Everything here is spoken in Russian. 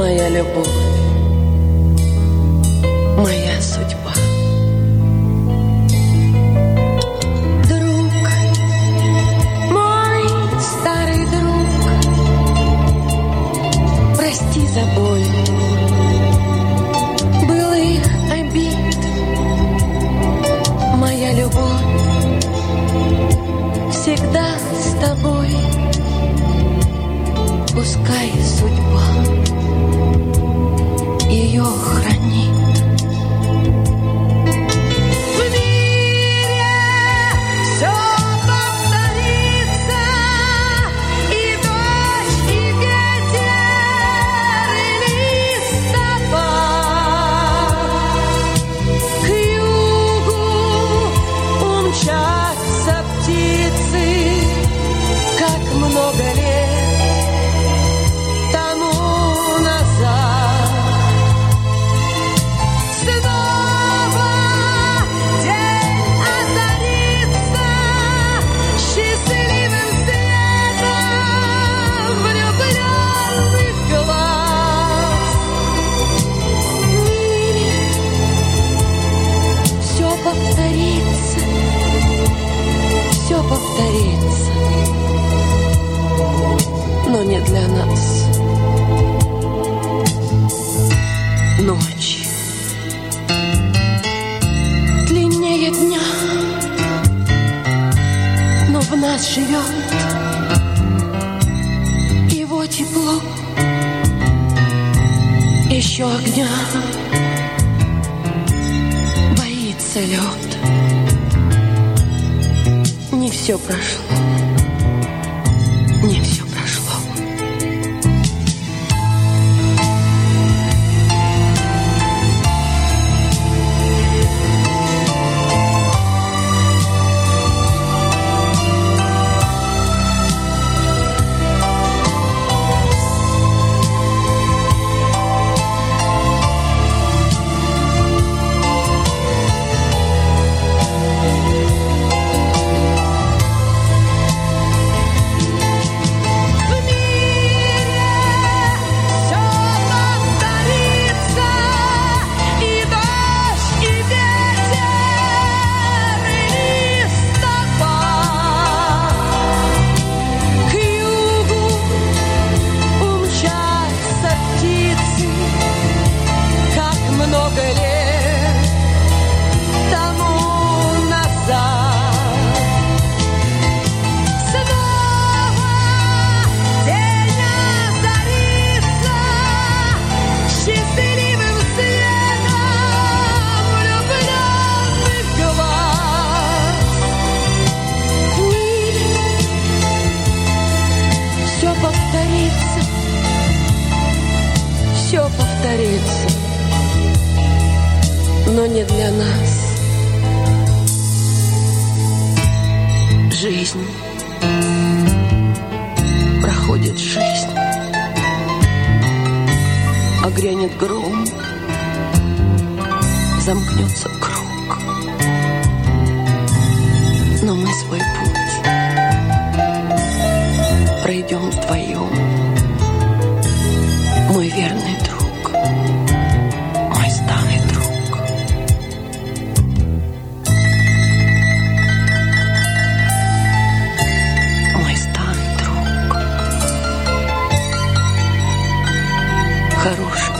моя любовь, моя судьба. Друг, мой старый друг, прости за боль былых обид. Моя любовь всегда с тобой. Пускай судьба ее хранит. В мире все повторится, и дождь, и ветер, и листопад. К югу умчатся птицы, как много лет повторится, но не для нас. Ночь длиннее дня, но в нас живет его тепло, еще огня, боится лед. Не все прошло, не все прошло. Все повторится, но не для нас. Жизнь, проходит жизнь, а грянет гром, замкнется круг. Но мы свой путь пройдем вдвоем. Мой верный друг, мой старый друг. Мой старый друг. Хороший